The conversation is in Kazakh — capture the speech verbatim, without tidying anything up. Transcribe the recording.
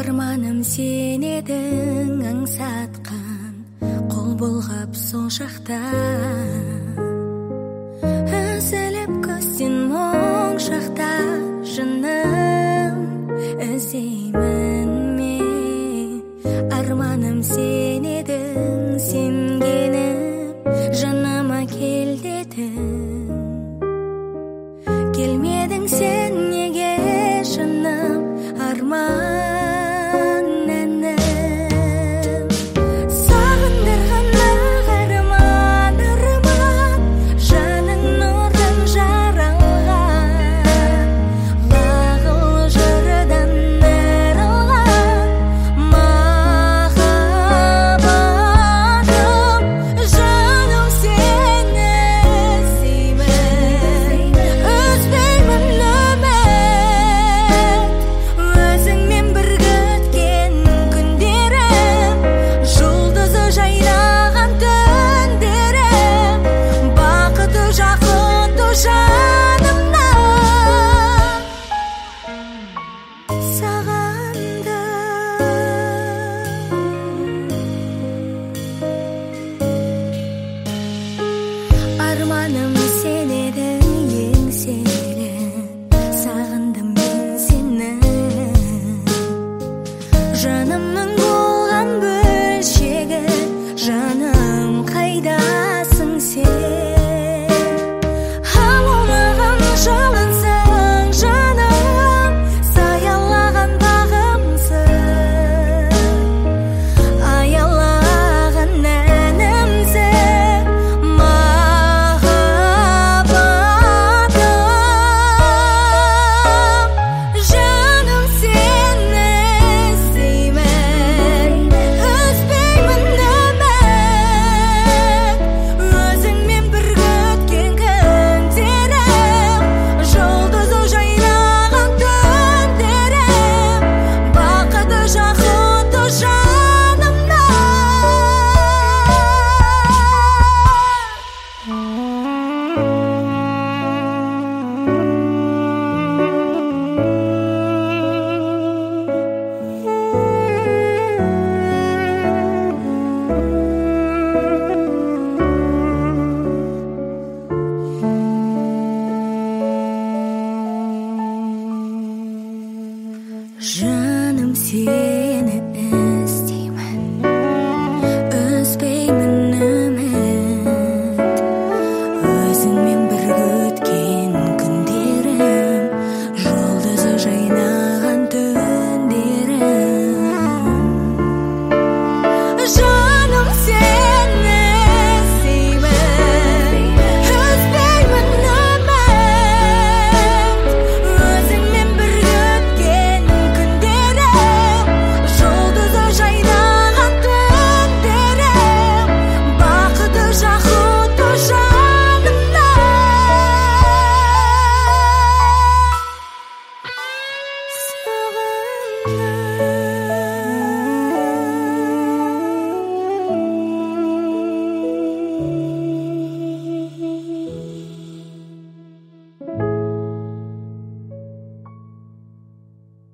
Арманым сен едің аңсатқан, қол бұлғап сол шақта. Үзіліп көзден мұң шақта, жыным іздеймін мен. Арманым сен едің, сенгеніп жаныма кел дедің. Келмедің сен неге жаным, арман Арманым сен едің еңселі, сағындым мен сені. Жанымның болған бөлшегі, жаным қайдасың сен? Ауылмаған жалынсың жаным, саялаған бағымсың. Аялаған әнімсің, жаным сен